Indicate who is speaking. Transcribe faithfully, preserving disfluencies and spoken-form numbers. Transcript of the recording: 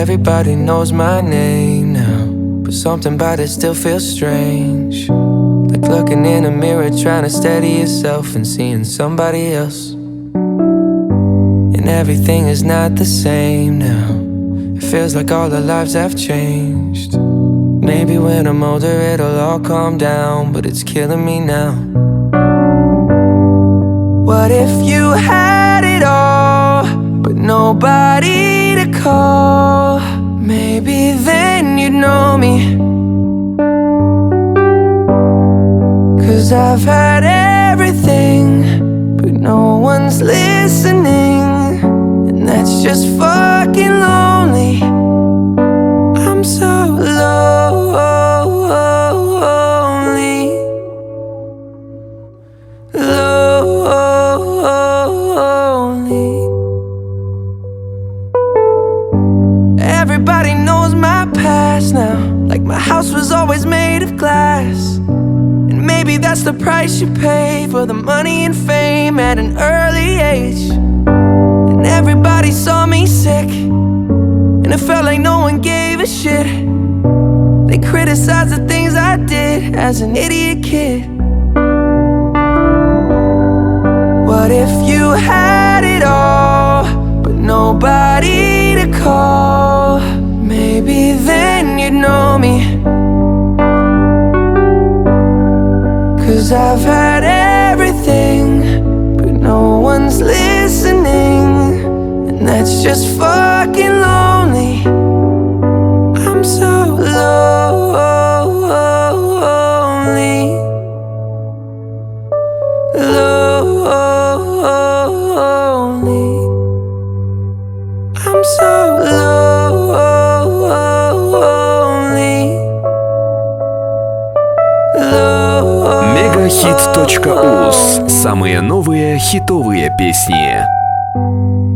Speaker 1: Everybody knows my name now, but something about it still feels strange. Like looking in a mirror, trying to steady yourself and seeing somebody else. And everything is not the same now. It feels like all our lives have changed. Maybe when I'm older it'll all calm down, but it's killing me now. What if you had it all, but nobody to call? Maybe then you'd know me. 'Cause I've had everything, but no one's listening, and that's just fucking lonely. I'm so lonely, lonely. Everybody knows my past now, like my house was always made of glass. And maybe that's the price you pay for the money and fame at an early age. And everybody saw me sick, and it felt like no one gave a shit. They criticized the things I did as an idiot kid. What if you had it all, but nobody to call? Maybe then you'd know me. 'Cause I've had everything, but no one's listening, and that's just fucking lonely. I'm so lonely, lonely. I'm so lonely, lonely.
Speaker 2: Мегахит.уз. Самые новые хитовые песни.